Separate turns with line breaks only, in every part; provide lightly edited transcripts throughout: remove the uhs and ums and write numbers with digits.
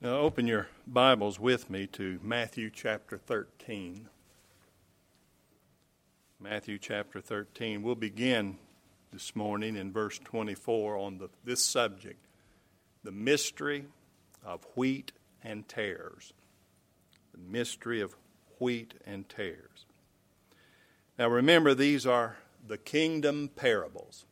Now open your Bibles with me to Matthew chapter 13. Matthew chapter 13. We'll begin this morning in verse 24 on this subject, the mystery of wheat and tares. The mystery of wheat and tares. Now remember, these are the kingdom parables.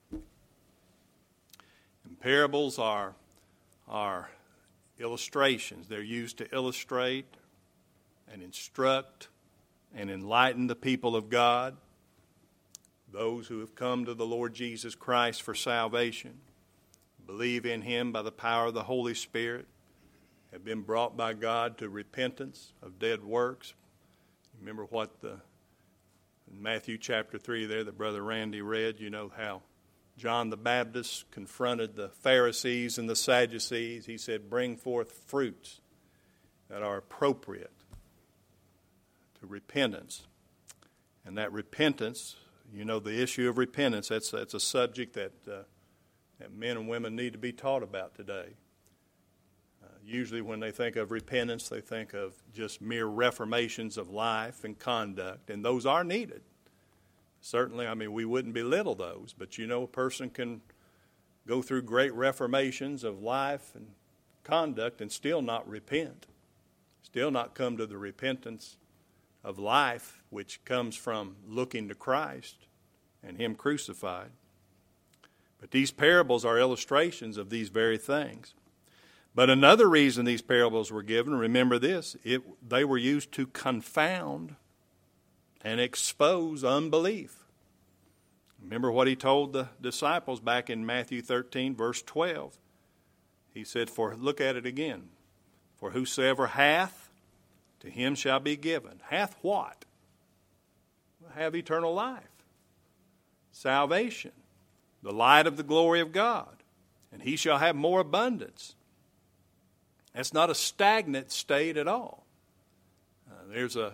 And parables are illustrations. They're used to illustrate and instruct and enlighten the people of God, those who have come to the Lord Jesus Christ for salvation, believe in Him by the power of the Holy Spirit, have been brought by God to repentance of dead works. Remember what in Matthew chapter 3 there that Brother Randy read, you know how John the Baptist confronted the Pharisees and the Sadducees. He said, bring forth fruits that are appropriate to repentance. And that repentance, you know, the issue of repentance, that's a subject that men and women need to be taught about today. Usually when they think of repentance, they think of just mere reformations of life and conduct, and those are needed. Certainly, I mean, we wouldn't belittle those, but you know, a person can go through great reformations of life and conduct and still not repent, still not come to the repentance of life, which comes from looking to Christ and Him crucified. But these parables are illustrations of these very things. But another reason these parables were given, remember this, they were used to confound and expose unbelief. Remember what He told the disciples back in Matthew 13, verse 12. He said, look at it again. For whosoever hath, to him shall be given. Hath what? Have eternal life, salvation, the light of the glory of God, and he shall have more abundance. That's not a stagnant state at all. There's a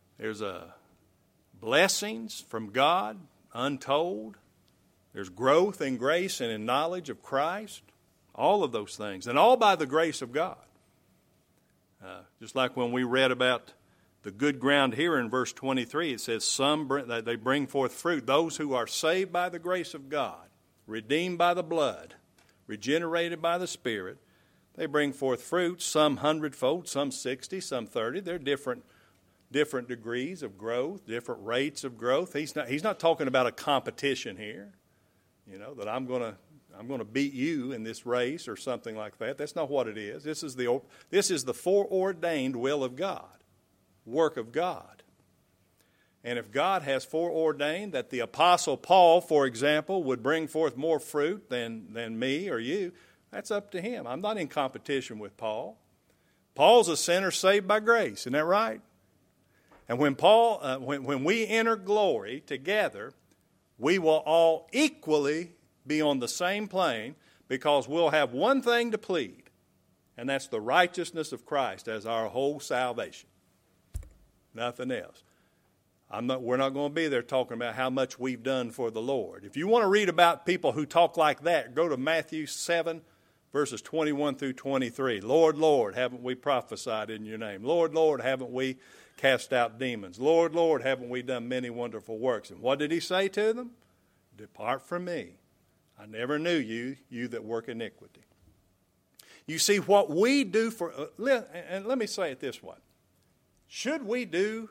blessings from God, untold. There's growth in grace and in knowledge of Christ. All of those things. And all by the grace of God. Just like when we read about the good ground here in verse 23, it says, they bring forth fruit. Those who are saved by the grace of God, redeemed by the blood, regenerated by the Spirit, they bring forth fruit, some 100-fold, some 60, some 30. They're different degrees of growth, different rates of growth. He's not talking about a competition here, you know, that I'm going to beat you in this race or something like that. That's not what it is. This is the foreordained will of God, work of God. And if God has foreordained that the Apostle Paul, for example, would bring forth more fruit than me or you, that's up to him. I'm not in competition with Paul. Paul's a sinner saved by grace. Isn't that right? And when we enter glory together, we will all equally be on the same plane because we'll have one thing to plead, and that's the righteousness of Christ as our whole salvation. Nothing else. We're not going to be there talking about how much we've done for the Lord. If you want to read about people who talk like that, go to Matthew 7, verses 21 through 23. Lord, Lord, haven't we prophesied in your name? Lord, Lord, haven't we cast out demons? Lord, Lord, haven't we done many wonderful works? And what did he say to them? Depart from me. I never knew you, you that work iniquity. You see, what we do and let me say it this way. Should we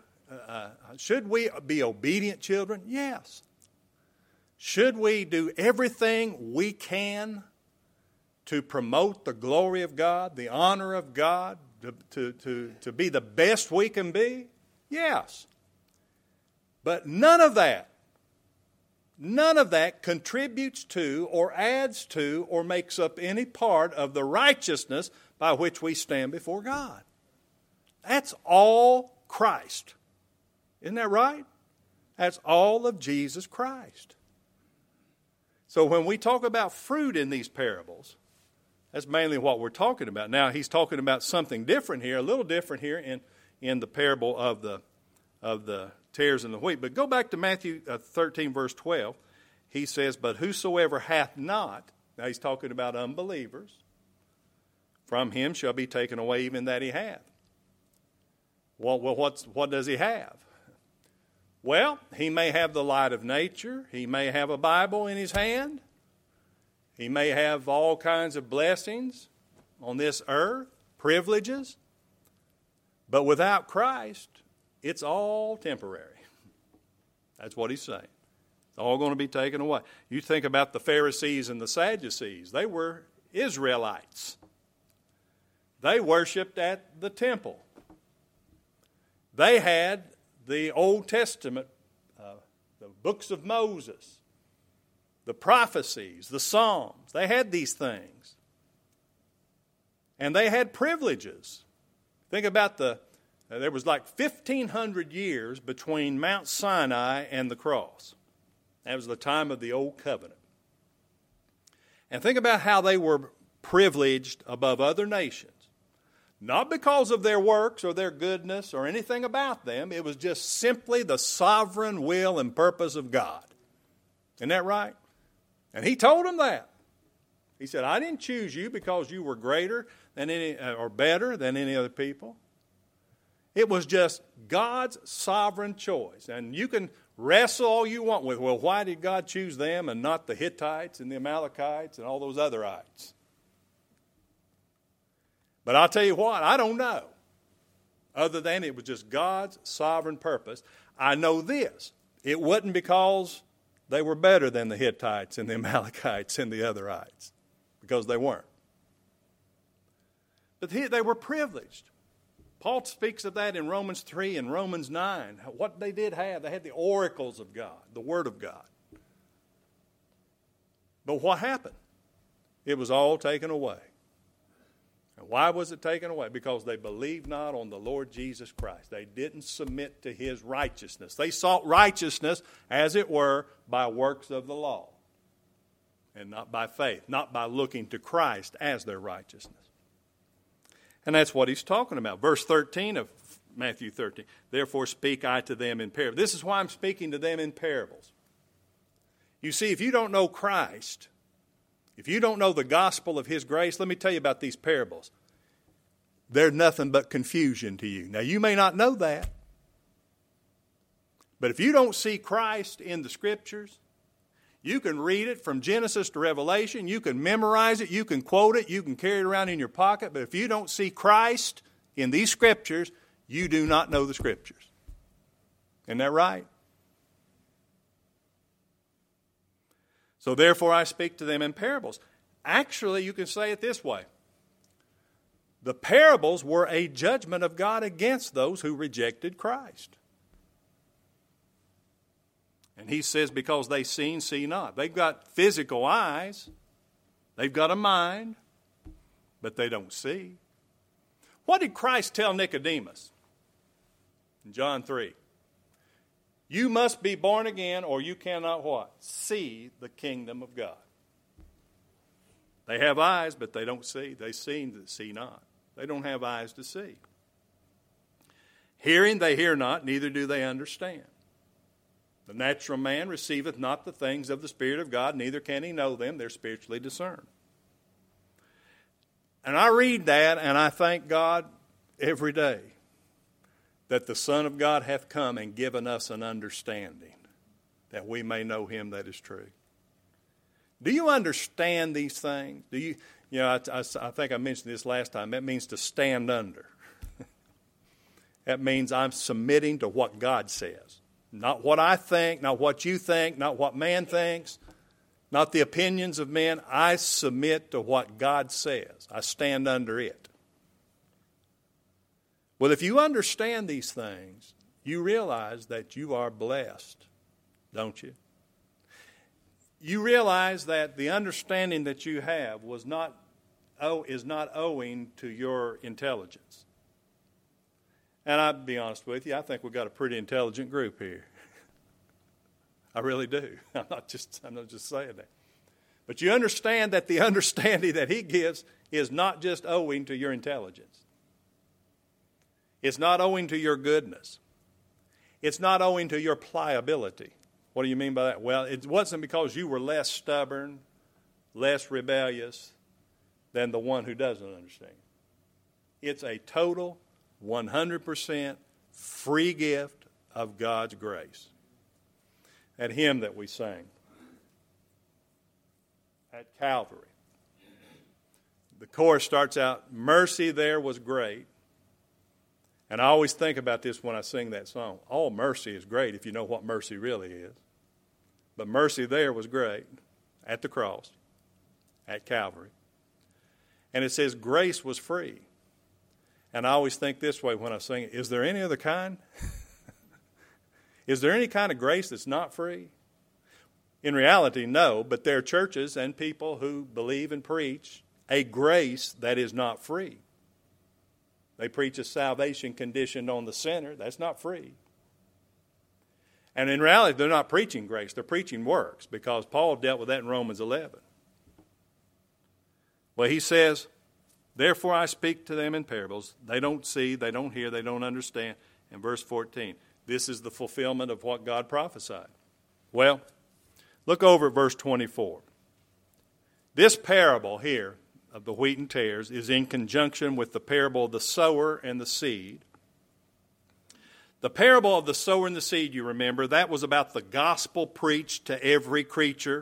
be obedient children? Yes. Should we do everything we can to promote the glory of God, the honor of God, to be the best we can be? Yes. But none of that contributes to or adds to or makes up any part of the righteousness by which we stand before God. That's all Christ. Isn't that right? That's all of Jesus Christ. So when we talk about fruit in these parables, that's mainly what we're talking about. Now, he's talking about something different here, a little different here in the parable of the tares and the wheat. But go back to Matthew 13, verse 12. He says, but whosoever hath not, now he's talking about unbelievers, from him shall be taken away even that he hath. Well, what does he have? Well, he may have the light of nature. He may have a Bible in his hand. He may have all kinds of blessings on this earth, privileges. But without Christ, it's all temporary. That's what he's saying. It's all going to be taken away. You think about the Pharisees and the Sadducees. They were Israelites. They worshiped at the temple. They had the Old Testament, the books of Moses, the prophecies, the Psalms. They had these things. And they had privileges. Think about there was like 1,500 years between Mount Sinai and the cross. That was the time of the Old Covenant. And think about how they were privileged above other nations. Not because of their works or their goodness or anything about them. It was just simply the sovereign will and purpose of God. Isn't that right? And he told them that. He said, I didn't choose you because you were greater than any or better than any other people. It was just God's sovereign choice. And you can wrestle all you want with, well, why did God choose them and not the Hittites and the Amalekites and all those other ites? But I'll tell you what, I don't know. Other than it was just God's sovereign purpose. I know this. It wasn't because they were better than the Hittites and the Amalekites and the other ites. Because they weren't. But they were privileged. Paul speaks of that in Romans 3 and Romans 9. What they did have, they had the oracles of God, the Word of God. But what happened? It was all taken away. And why was it taken away? Because they believed not on the Lord Jesus Christ. They didn't submit to his righteousness. They sought righteousness, as it were, by works of the law. And not by faith, not by looking to Christ as their righteousness. And that's what he's talking about. Verse 13 of Matthew 13. Therefore speak I to them in parables. This is why I'm speaking to them in parables. You see, if you don't know Christ, if you don't know the gospel of his grace, let me tell you about these parables. They're nothing but confusion to you. Now, you may not know that. But if you don't see Christ in the Scriptures, you can read it from Genesis to Revelation. You can memorize it. You can quote it. You can carry it around in your pocket. But if you don't see Christ in these Scriptures, you do not know the Scriptures. Isn't that right? So therefore I speak to them in parables. Actually, you can say it this way. The parables were a judgment of God against those who rejected Christ. And he says, because they see not. They've got physical eyes. They've got a mind. But they don't see. What did Christ tell Nicodemus? In John 3. You must be born again or you cannot what? See the kingdom of God. They have eyes, but they don't see. They see not. They don't have eyes to see. Hearing they hear not, neither do they understand. The natural man receiveth not the things of the Spirit of God, neither can he know them. They're spiritually discerned. And I read that and I thank God every day that the Son of God hath come and given us an understanding that we may know him that is true. Do you understand these things? Do you know, I think I mentioned this last time. That means to stand under. That means I'm submitting to what God says. Not what I think, not what you think, not what man thinks, not the opinions of men. I submit to what God says. I stand under it. Well, if you understand these things, you realize that you are blessed, don't you? You realize that the understanding that you have is not owing to your intelligence. And I'll be honest with you, I think we've got a pretty intelligent group here. I really do. I'm not just saying that. But you understand that the understanding that he gives is not just owing to your intelligence. It's not owing to your goodness. It's not owing to your pliability. What do you mean by that? Well, it wasn't because you were less stubborn, less rebellious, than the one who doesn't understand. It's a total 100% free gift of God's grace. That hymn that we sang at Calvary, the chorus starts out, mercy there was great. And I always think about this when I sing that song. All mercy is great if you know what mercy really is. But mercy there was great at the cross, at Calvary. And it says grace was free. And I always think this way when I sing it. Is there any other kind? Is there any kind of grace that's not free? In reality, no. But there are churches and people who believe and preach a grace that is not free. They preach a salvation conditioned on the sinner. That's not free. And in reality, they're not preaching grace. They're preaching works, because Paul dealt with that in Romans 11. Well, he says, therefore I speak to them in parables. They don't see, they don't hear, they don't understand. In verse 14, this is the fulfillment of what God prophesied. Well, look over at verse 24. This parable here of the wheat and tares is in conjunction with the parable of the sower and the seed. The parable of the sower and the seed, you remember, that was about the gospel preached to every creature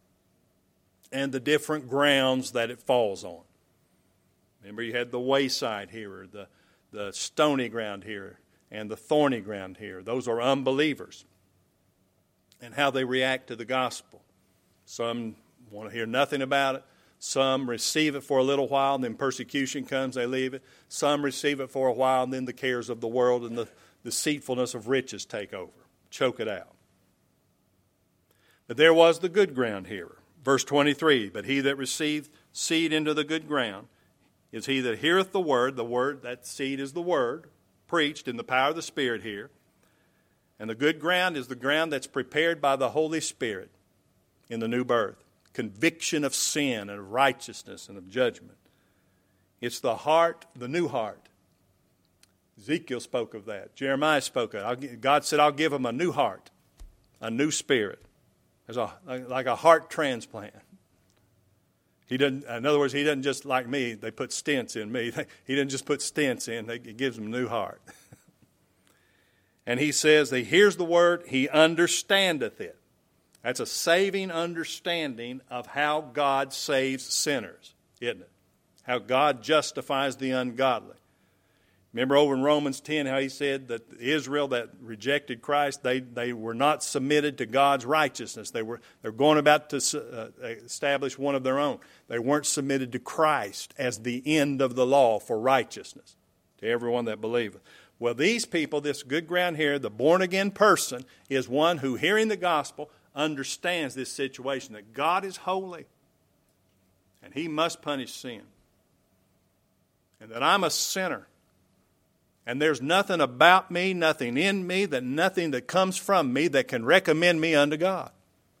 and the different grounds that it falls on. Remember, you had the wayside here, the stony ground here, and the thorny ground here. Those are unbelievers and how they react to the gospel. Some want to hear nothing about it. Some receive it for a little while, and then persecution comes, they leave it. Some receive it for a while, and then the cares of the world and the deceitfulness of riches take over, choke it out. But there was the good ground here. Verse 23, but he that received seed into the good ground is he that heareth the word, that seed is the word, preached in the power of the Spirit here. And the good ground is the ground that's prepared by the Holy Spirit in the new birth. Conviction of sin and of righteousness and of judgment. It's the heart, the new heart. Ezekiel spoke of that. Jeremiah spoke of it. God said, I'll give them a new heart, a new spirit. Like a heart transplant. In other words, he doesn't just, like me, they put stents in me. He doesn't just put stents in. He gives them a new heart. And he says, he hears the word, he understandeth it. That's a saving understanding of how God saves sinners, isn't it? How God justifies the ungodly. Remember over in Romans 10 how he said that Israel that rejected Christ, they were not submitted to God's righteousness. They're going about to establish one of their own. They weren't submitted to Christ as the end of the law for righteousness to everyone that believeth. Well, these people, this good ground here, the born-again person, is one who, hearing the gospel, understands this situation, that God is holy and he must punish sin. And that I'm a sinner. And there's nothing about me, nothing in me, nothing that comes from me that can recommend me unto God.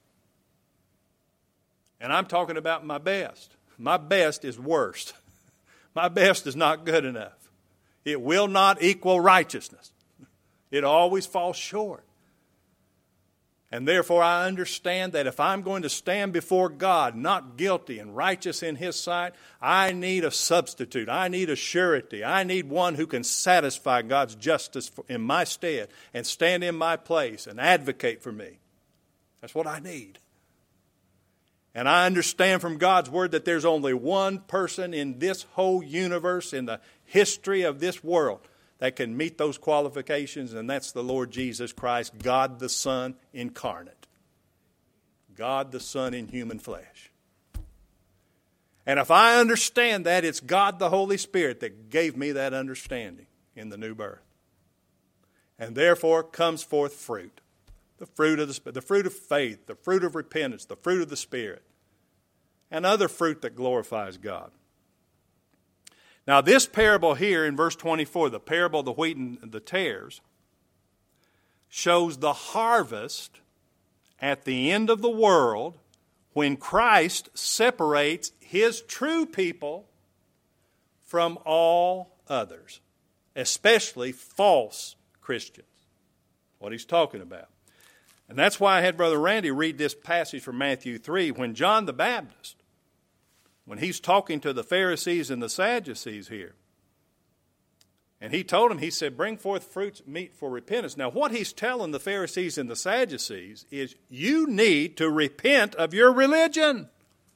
And I'm talking about my best. My best is worst. My best is not good enough. It will not equal righteousness. It always falls short. And therefore I understand that if I'm going to stand before God not guilty and righteous in His sight, I need a substitute. I need a surety. I need one who can satisfy God's justice in my stead and stand in my place and advocate for me. That's what I need. And I understand from God's Word that there's only one person in this whole universe, in the history of this world, that can meet those qualifications, and that's the Lord Jesus Christ, God the Son incarnate. God the Son in human flesh. And if I understand that, it's God the Holy Spirit that gave me that understanding in the new birth. And therefore comes forth fruit. The fruit of faith, the fruit of repentance, the fruit of the Spirit, and other fruit that glorifies God. Now, this parable here in verse 24, the parable of the wheat and the tares, shows the harvest at the end of the world when Christ separates His true people from all others, especially false Christians. What He's talking about. And that's why I had Brother Randy read this passage from Matthew 3 when John the Baptist when he's talking to the Pharisees and the Sadducees here. And he told them, he said, bring forth fruits meet for repentance. Now what he's telling the Pharisees and the Sadducees is you need to repent of your religion.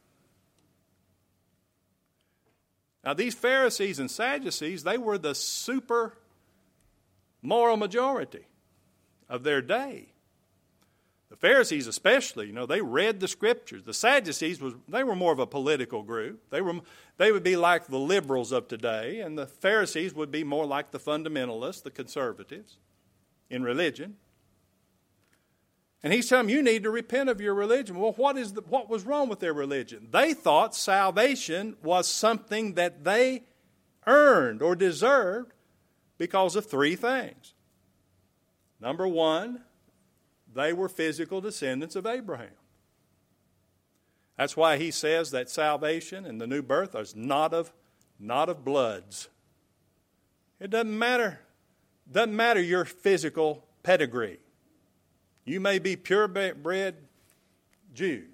Now these Pharisees and Sadducees, they were the super moral majority of their day. The Pharisees especially, they read the Scriptures. The Sadducees, they were more of a political group. They would be like the liberals of today, and the Pharisees would be more like the fundamentalists, the conservatives, in religion. And he's telling them, you need to repent of your religion. Well, what was wrong with their religion? They thought salvation was something that they earned or deserved because of three things. Number one, they were physical descendants of Abraham. That's why he says that salvation and the new birth is not of bloods. It doesn't matter your physical pedigree. You may be purebred Jew.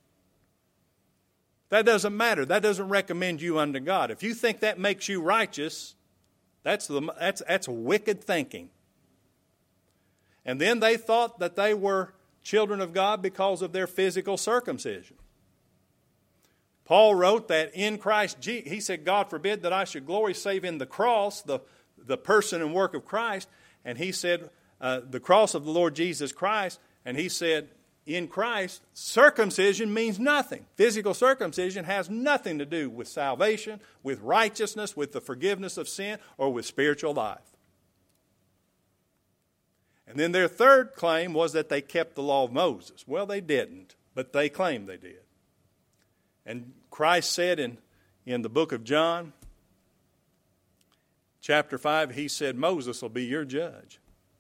That doesn't matter. That doesn't recommend you unto God. If you think that makes you righteous, that's wicked thinking. And then they thought that they were children of God because of their physical circumcision. Paul wrote that in Christ Jesus, he said, God forbid that I should glory save in the cross, the person and work of Christ. And he said, the cross of the Lord Jesus Christ. And he said, in Christ, circumcision means nothing. Physical circumcision has nothing to do with salvation, with righteousness, with the forgiveness of sin, or with spiritual life. And then their third claim was that they kept the law of Moses. Well, they didn't, but they claimed they did. And Christ said in the book of John, chapter 5, he said, Moses will be your judge.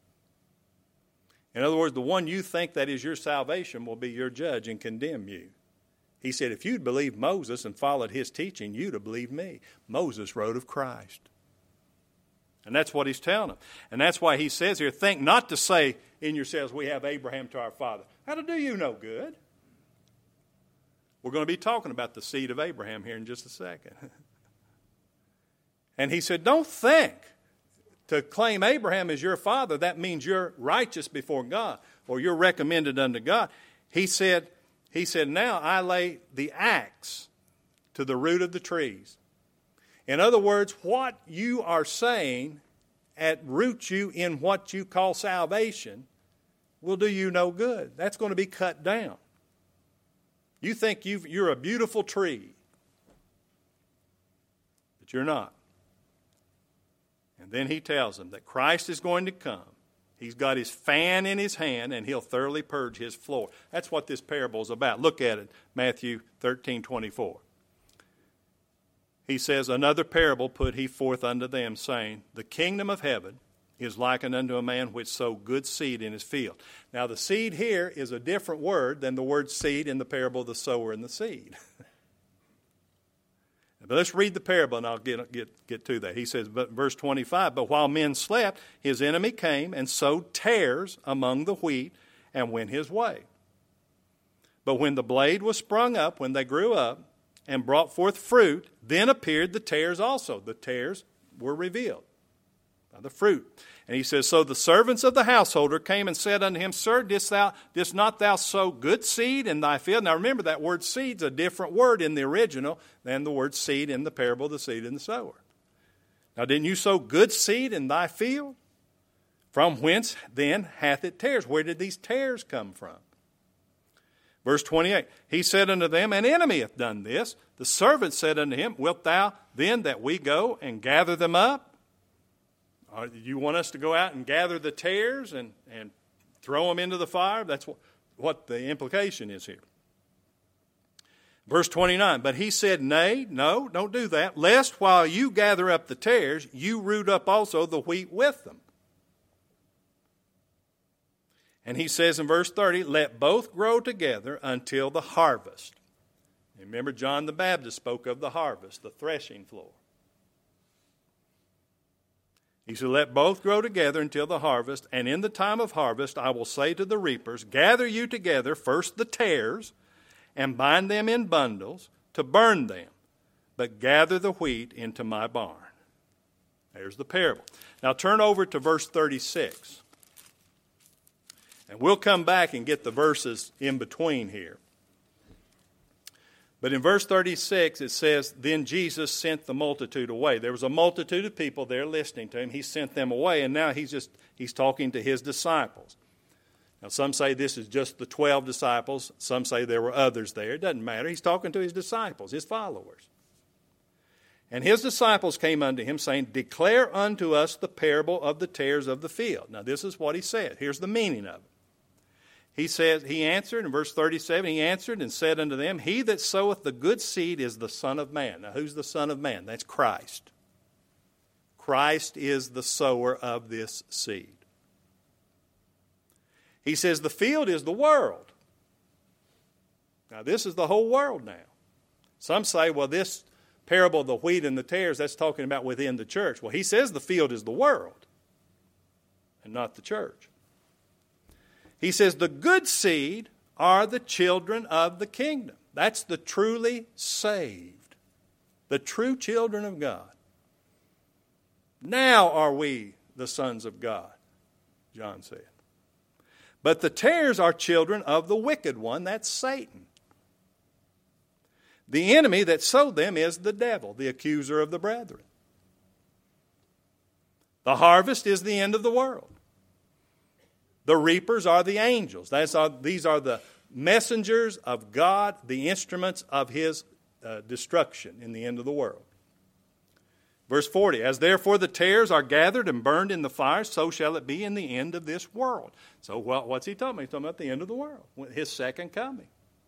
In other words, the one you think that is your salvation will be your judge and condemn you. He said, if you'd believed Moses and followed his teaching, you'd have believed me. Moses wrote of Christ. And that's what he's telling them. And that's why he says here, think not to say in yourselves, we have Abraham to our father. That'll do you no good. We're going to be talking about the seed of Abraham here in just a second. And he said, don't think to claim Abraham as your father, that means you're righteous before God or you're recommended unto God. He said, now I lay the axe to the root of the trees. In other words, what you are saying roots you in what you call salvation will do you no good. That's going to be cut down. You think you're a beautiful tree, but you're not. And then he tells them that Christ is going to come. He's got his fan in his hand, and he'll thoroughly purge his floor. That's what this parable is about. Look at it, Matthew 13:24. He says, another parable put he forth unto them, saying, the kingdom of heaven is likened unto a man which sowed good seed in his field. Now the seed here is a different word than the word seed in the parable of the sower and the seed. But let's read the parable and I'll get to that. He says, but verse 25, but while men slept, his enemy came and sowed tares among the wheat and went his way. But when the blade was sprung up, when they grew up, and brought forth fruit, then appeared the tares also. The tares were revealed by the fruit. And he says, so the servants of the householder came and said unto him, Sir, didst not thou sow good seed in thy field? Now remember, that word seed's a different word in the original than the word seed in the parable of the seed and the sower. Now didn't you sow good seed in thy field? From whence then hath it tares? Where did these tares come from? Verse 28, he said unto them, an enemy hath done this. The servant said unto him, wilt thou then that we go and gather them up? Or you want us to go out and gather the tares and throw them into the fire? That's what the implication is here. Verse 29, but he said, nay, no, don't do that, lest while you gather up the tares, you root up also the wheat with them. And he says in verse 30, let both grow together until the harvest. Remember, John the Baptist spoke of the harvest, the threshing floor. He said, let both grow together until the harvest, and in the time of harvest I will say to the reapers, gather you together first the tares, and bind them in bundles to burn them, but gather the wheat into my barn. There's the parable. Now turn over to verse 36. And we'll come back and get the verses in between here. But in verse 36 it says, then Jesus sent the multitude away. There was a multitude of people there listening to him. He sent them away, and now he's talking to his disciples. Now some say this is just the 12 disciples. Some say there were others there. It doesn't matter. He's talking to his disciples, his followers. And his disciples came unto him, saying, declare unto us the parable of the tares of the field. Now this is what he said. Here's the meaning of it. He says, he answered, in verse 37, he answered and said unto them, he that soweth the good seed is the Son of Man. Now who's the Son of Man? That's Christ. Christ is the sower of this seed. He says the field is the world. Now this is the whole world now. Some say, well, this parable of the wheat and the tares, that's talking about within the church. Well, he says the field is the world and not the church. He says the good seed are the children of the kingdom. That's the truly saved, the true children of God. Now are we the sons of God, John said. But the tares are children of the wicked one, that's Satan. The enemy that sowed them is the devil, the accuser of the brethren. The harvest is the end of the world. The reapers are the angels. These are the messengers of God, the instruments of his destruction in the end of the world. Verse 40, as therefore the tares are gathered and burned in the fire, so shall it be in the end of this world. So what's he talking about? He's talking about the end of the world, his second coming.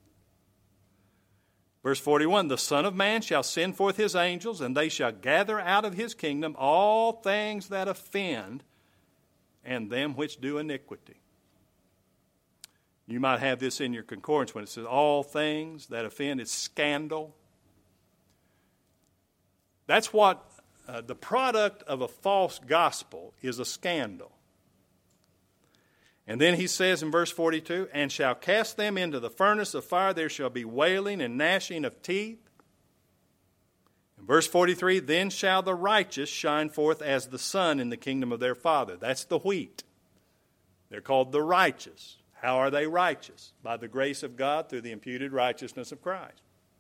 Verse 41, the Son of Man shall send forth his angels, and they shall gather out of his kingdom all things that offend, and them which do iniquity. You might have this in your concordance when it says all things that offend. It's scandal. That's what the product of a false gospel is, a scandal. And then he says in verse 42, and shall cast them into the furnace of fire. There shall be wailing and gnashing of teeth. In verse 43, then shall the righteous shine forth as the sun in the kingdom of their Father. That's the wheat. They're called the righteous. How are they righteous? By the grace of God through the imputed righteousness of Christ.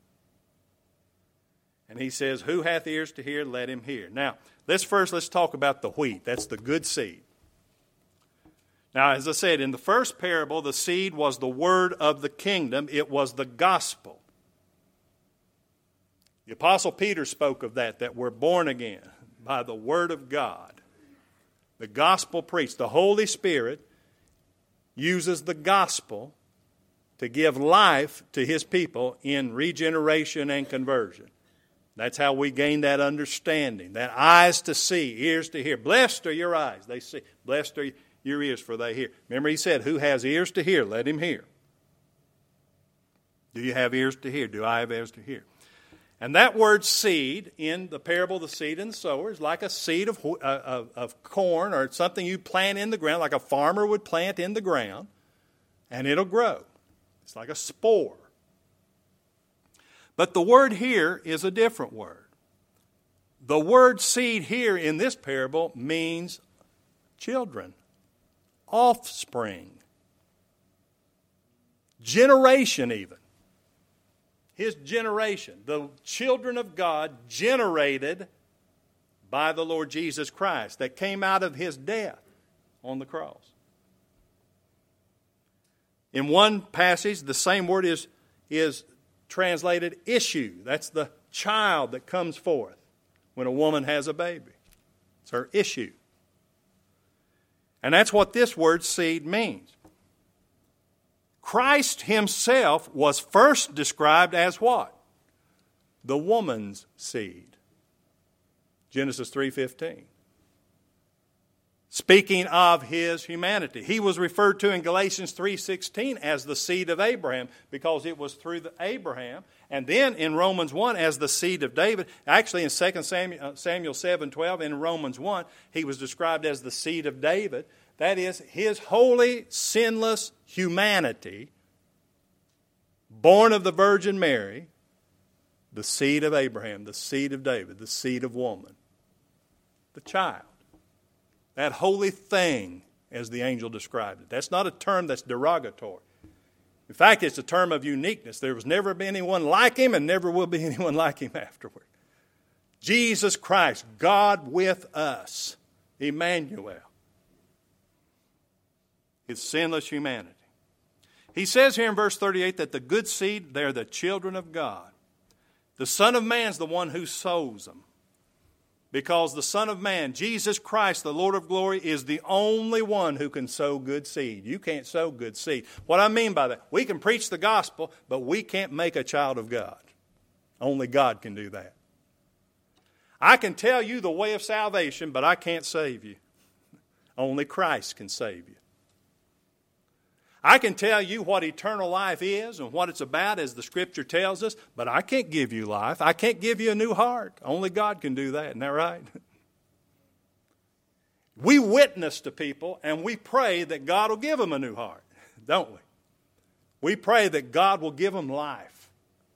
And he says, who hath ears to hear, let him hear. Now, let's talk about the wheat. That's the good seed. Now, as I said, in the first parable, the seed was the word of the kingdom. It was the gospel. The Apostle Peter spoke of that we're born again by the word of God. The gospel preached. The Holy Spirit uses the gospel to give life to his people in regeneration and conversion. That's how we gain that understanding, that eyes to see, ears to hear. Blessed are your eyes, they see. Blessed are your ears, for they hear. Remember he said, who has ears to hear, let him hear. Do you have ears to hear? Do I have ears to hear? And that word seed in the parable of the seed and the sower is like a seed of corn or something you plant in the ground, like a farmer would plant in the ground, and it'll grow. It's like a spore. But the word here is a different word. The word seed here in this parable means children, offspring, generation even. His generation, the children of God generated by the Lord Jesus Christ that came out of his death on the cross. In one passage, the same word is translated issue. That's the child that comes forth when a woman has a baby. It's her issue. And that's what this word seed means. Christ himself was first described as what? The woman's seed. Genesis 3:15. Speaking of his humanity. He was referred to in Galatians 3:16 as the seed of Abraham because it was through Abraham. And then in Romans 1 as the seed of David. Actually in 2 Samuel 7:12 in Romans 1 he was described as the seed of David. That is, his holy, sinless humanity, born of the Virgin Mary, The seed of Abraham, the seed of David, the seed of woman. The child. That holy thing, as the angel described it. That's not a term that's derogatory. In fact, it's a term of uniqueness. There was never been anyone like him and never will be anyone like him afterward. Jesus Christ, God with us. Emmanuel. His sinless humanity. He says here in verse 38 that the good seed, they're the children of God. The Son of Man's the one who sows them. Because the Son of Man, Jesus Christ, the Lord of glory, is the only one who can sow good seed. You can't sow good seed. What I mean by that, we can preach the gospel, but we can't make a child of God. Only God can do that. I can tell you the way of salvation, but I can't save you. Only Christ can save you. I can tell you what eternal life is and what it's about, as the Scripture tells us, but I can't give you life. I can't give you a new heart. Only God can do that. Isn't that right? We witness to people and we pray that God will give them a new heart, don't we? We pray that God will give them life.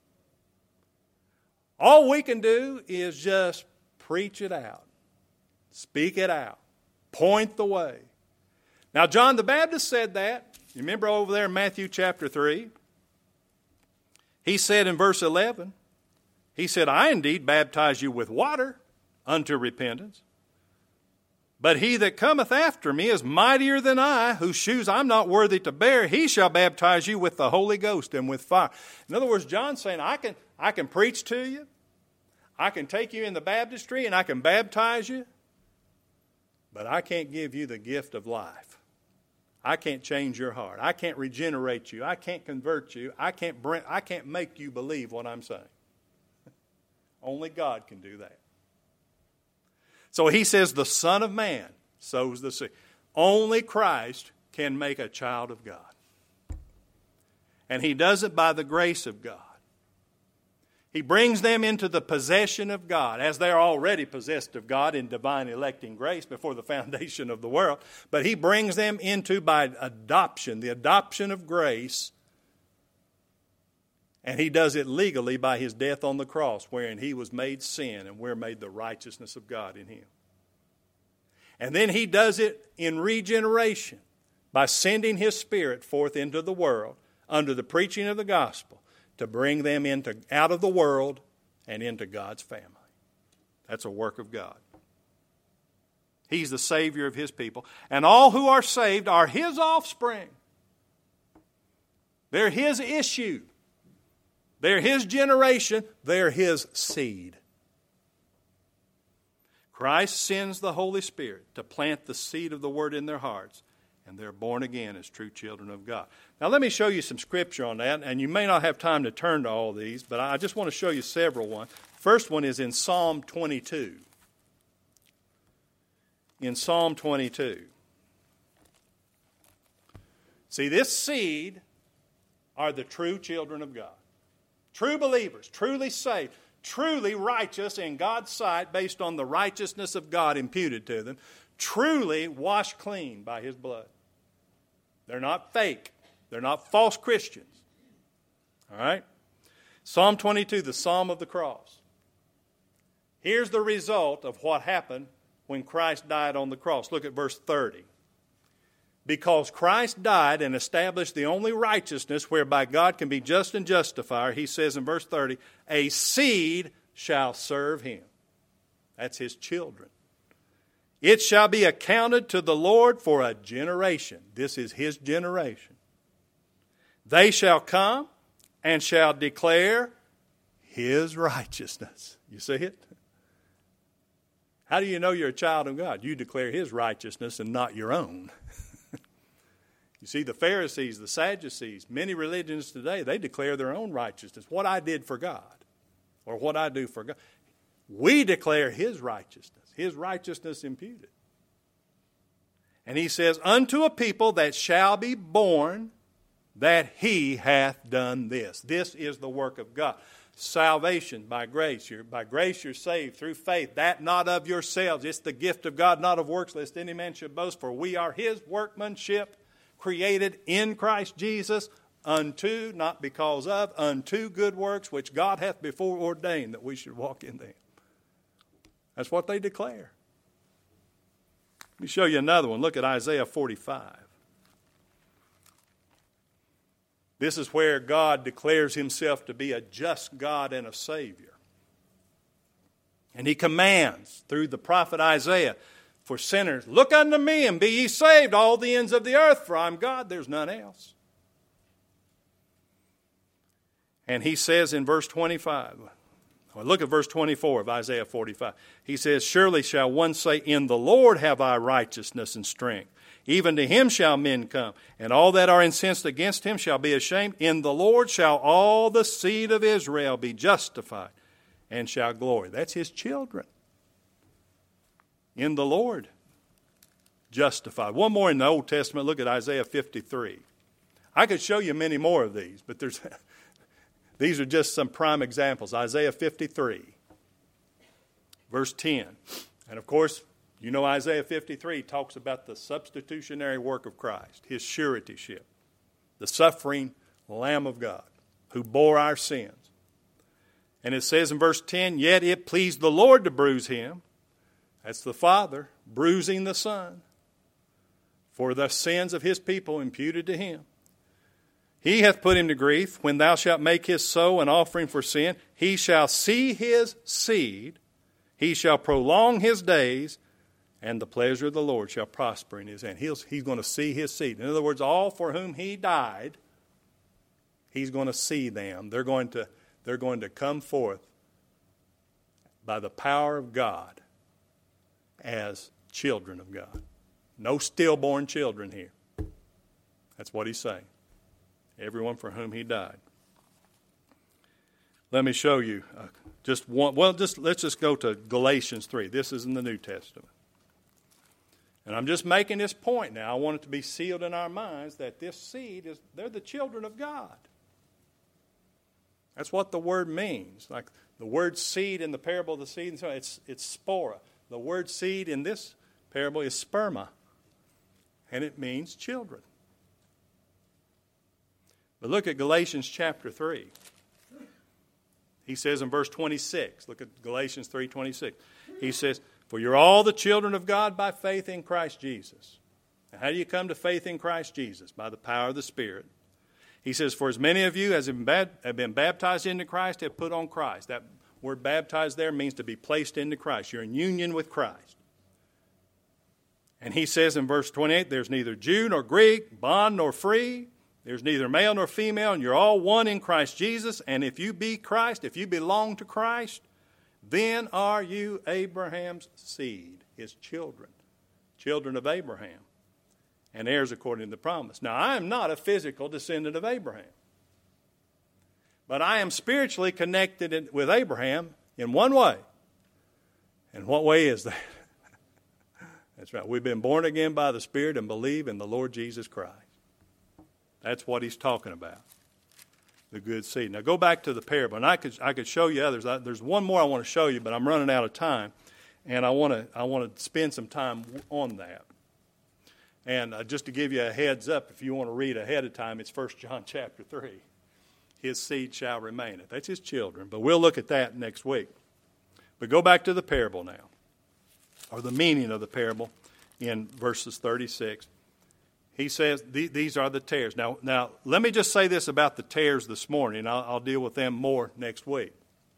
All we can do is just preach it out, speak it out, point the way. Now, John the Baptist said that. You remember over there in Matthew chapter 3? He said in verse 11, he said, I indeed baptize you with water unto repentance. But he that cometh after me is mightier than I, whose shoes I'm not worthy to bear. He shall baptize you with the Holy Ghost and with fire. In other words, John's saying, I can preach to you. I can take you in the baptistry and I can baptize you. But I can't give you the gift of life. I can't change your heart. I can't regenerate you. I can't convert you. I can't make you believe what I'm saying. Only God can do that. So he says the Son of Man sows the seed. Only Christ can make a child of God. And he does it by the grace of God. He brings them into the possession of God, as they are already possessed of God in divine electing grace before the foundation of the world. But he brings them into by adoption, the adoption of grace. And he does it legally by his death on the cross, wherein he was made sin and we're made the righteousness of God in him. And then he does it in regeneration by sending his Spirit forth into the world under the preaching of the gospel, to bring them out of the world and into God's family. That's a work of God. He's the Savior of his people. And all who are saved are his offspring. They're his issue. They're his generation. They're his seed. Christ sends the Holy Spirit to plant the seed of the Word in their hearts, and they're born again as true children of God. Now let me show you some scripture on that, and you may not have time to turn to all these, but I just want to show you several ones. First one is in Psalm 22. In Psalm 22. See, this seed are the true children of God. True believers, truly saved, truly righteous in God's sight based on the righteousness of God imputed to them, truly washed clean by his blood. They're not fake. They're not false Christians. All right? Psalm 22, the Psalm of the Cross. Here's the result of what happened when Christ died on the cross. Look at verse 30. Because Christ died and established the only righteousness whereby God can be just and justifier, he says in verse 30, a seed shall serve him. That's his children. It shall be accounted to the Lord for a generation. This is his generation. They shall come and shall declare his righteousness. You see it? How do you know you're a child of God? You declare his righteousness and not your own. You see, the Pharisees, the Sadducees, many religions today, they declare their own righteousness. What I did for God or what I do for God. We declare his righteousness imputed. And he says, unto a people that shall be born, that he hath done this. This is the work of God. Salvation by grace. By grace you're saved through faith. That not of yourselves. It's the gift of God, not of works, lest any man should boast. For we are his workmanship, created in Christ Jesus unto, not because of, unto good works which God hath before ordained that we should walk in them. That's what they declare. Let me show you another one. Look at Isaiah 45. This is where God declares himself to be a just God and a Savior. And he commands through the prophet Isaiah for sinners, look unto me and be ye saved, all the ends of the earth, for I'm God, there's none else. And he says in verse 25, look at verse 24 of Isaiah 45. He says, surely shall one say, in the Lord have I righteousness and strength. Even to him shall men come, and all that are incensed against him shall be ashamed. In the Lord shall all the seed of Israel be justified, and shall glory. That's his children. In the Lord, justified. One more in the Old Testament. Look at Isaiah 53. I could show you many more of these, but these are just some prime examples. Isaiah 53, verse 10. And of course, you know Isaiah 53 talks about the substitutionary work of Christ, his suretyship, the suffering Lamb of God who bore our sins. And it says in verse 10, yet it pleased the Lord to bruise him. That's the Father bruising the Son for the sins of his people imputed to him. He hath put him to grief. When thou shalt make his soul an offering for sin, he shall see his seed, he shall prolong his days, and the pleasure of the Lord shall prosper in his hand. He's going to see his seed. In other words, all for whom he died, he's going to see them. They're going to come forth by the power of God as children of God. No stillborn children here. That's what he's saying. Everyone for whom he died. Let me show you just one. Well, let's just go to Galatians 3. This is in the New Testament. And I'm just making this point now. I want it to be sealed in our minds that this seed they're the children of God. That's what the word means. Like the word seed in the parable of the seed, it's spora. The word seed in this parable is sperma. And it means children. But look at Galatians chapter 3. He says in verse 26, look at Galatians 3:26. He says, for you're all the children of God by faith in Christ Jesus. Now, how do you come to faith in Christ Jesus? By the power of the Spirit. He says, for as many of you as have been baptized into Christ have put on Christ. That word baptized there means to be placed into Christ. You're in union with Christ. And he says in verse 28, there's neither Jew nor Greek, bond nor free. There's neither male nor female, and you're all one in Christ Jesus. And if you be Christ, if you belong to Christ, then are you Abraham's seed, his children, children of Abraham, and heirs according to the promise. Now, I am not a physical descendant of Abraham, but I am spiritually connected with Abraham in one way. And what way is that? That's right. We've been born again by the Spirit and believe in the Lord Jesus Christ. That's what he's talking about, the good seed. Now go back to the parable, and I could show you others. There's one more I want to show you, but I'm running out of time, and I want to spend some time on that. And just to give you a heads up, if you want to read ahead of time, it's 1 John chapter 3. His seed shall remain. That's his children, but we'll look at that next week. But go back to the parable now, or the meaning of the parable in verses 36. He says these are the tares. Now, let me just say this about the tares this morning. I'll deal with them more next week.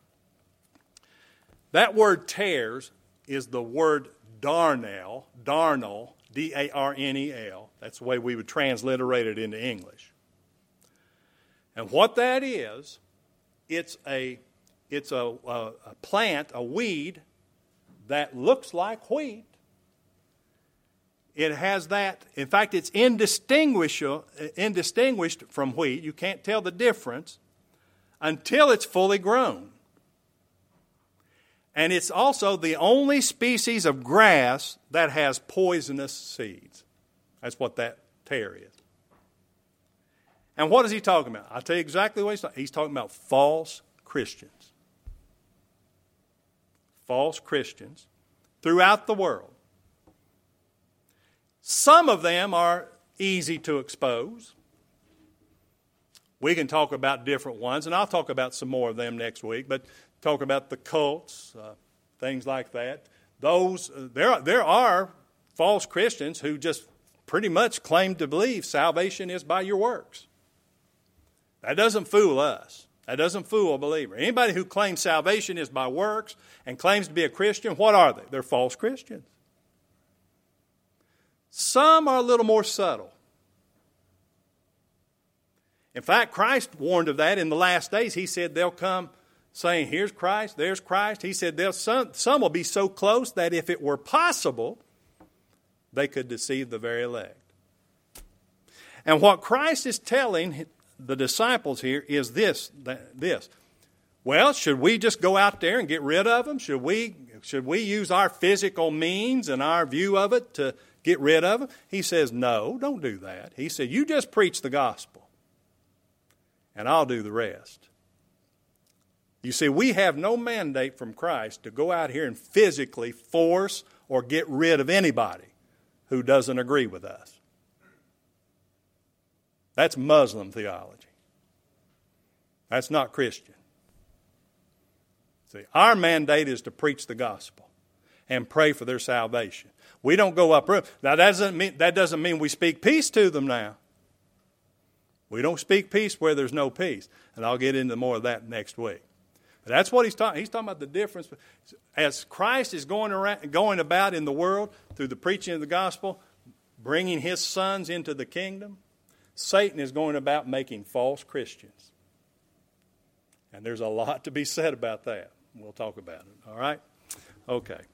That word tares is the word darnel, D-A-R-N-E-L. That's the way we would transliterate it into English. And what that is, it's a plant, a weed, that looks like wheat. It has that. In fact, it's indistinguished from wheat. You can't tell the difference until it's fully grown. And it's also the only species of grass that has poisonous seeds. That's what that tare is. And what is he talking about? I'll tell you exactly what he's talking about. He's talking about false Christians. False Christians throughout the world. Some of them are easy to expose. We can talk about different ones, and I'll talk about some more of them next week, but talk about the cults, things like that. There are false Christians who just pretty much claim to believe salvation is by your works. That doesn't fool us. That doesn't fool a believer. Anybody who claims salvation is by works and claims to be a Christian, what are they? They're false Christians. Some are a little more subtle. In fact, Christ warned of that in the last days. He said they'll come saying, here's Christ, there's Christ. He said some will be so close that if it were possible, they could deceive the very elect. And what Christ is telling the disciples here is this. Well, should we just go out there and get rid of them? Should we use our physical means and our view of it to get rid of them? He says, no, don't do that. He said, you just preach the gospel, and I'll do the rest. You see, we have no mandate from Christ to go out here and physically force or get rid of anybody who doesn't agree with us. That's Muslim theology. That's not Christian. See, our mandate is to preach the gospel and pray for their salvation. We don't go up. Now, that doesn't mean we speak peace to them now. We don't speak peace where there's no peace. And I'll get into more of that next week. But that's what he's talking. He's talking about the difference. As Christ is going about in the world through the preaching of the gospel, bringing his sons into the kingdom, Satan is going about making false Christians. And there's a lot to be said about that. We'll talk about it. All right? Okay.